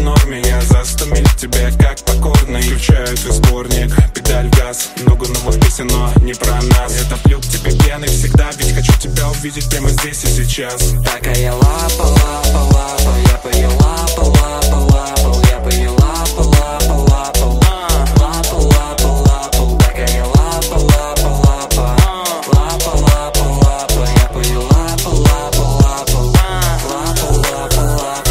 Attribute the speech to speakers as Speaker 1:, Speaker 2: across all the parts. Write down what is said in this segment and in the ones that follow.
Speaker 1: норме. Я за 100 миль к тебе как покорный. Включаю твой сборник, педаль в газ. Много новых песен, но не про нас. Я топлю к тебе пеной всегда, ведь хочу тебя увидеть прямо здесь и сейчас.
Speaker 2: Такая лапа, лапа, лапа, я по ее лапа, лапа, лапа, я по ее лапа, лапа, лапа, лапа, лапа, лапа, такая лапа, лапа, лапа, лапа, лапа, лапа, я по ее лапа, лапа, лапа, лапа, лапа, лапа.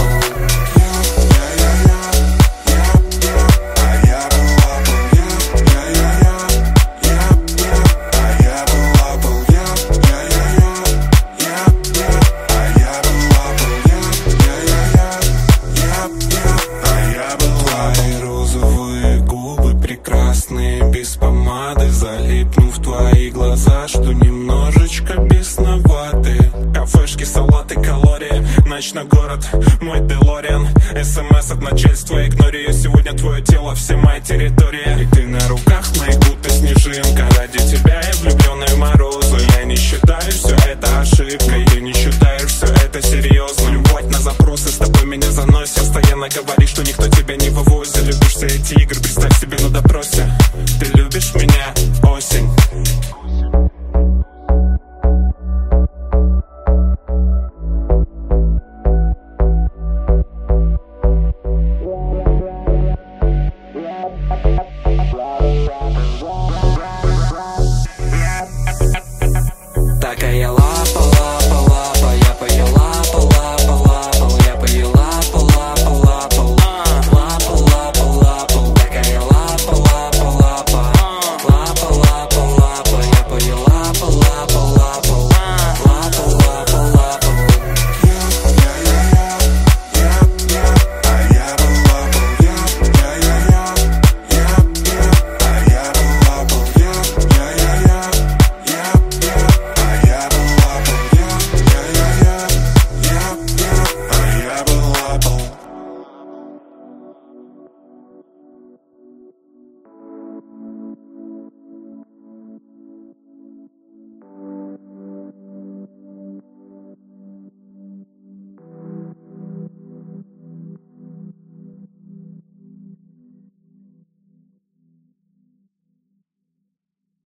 Speaker 1: Без помады, залипнув в твои глаза, что немножечко бесноваты. Кафешки, салаты, калории, ночной город, мой Делориан. СМС от начальства, игнори, сегодня твое тело, все мои территории. И ты на руках моих, будто снежинка. Ради тебя я влюбленный в морозы. Я не считаю все это ошибкой, ты не считаешь все это серьезно. Любовь на запросы, с тобой меня заносит. Постоянно говоришь, что никто тебя не вывозит. Любишь все эти игры, представь себе на допросе. Ты любишь меня, осень.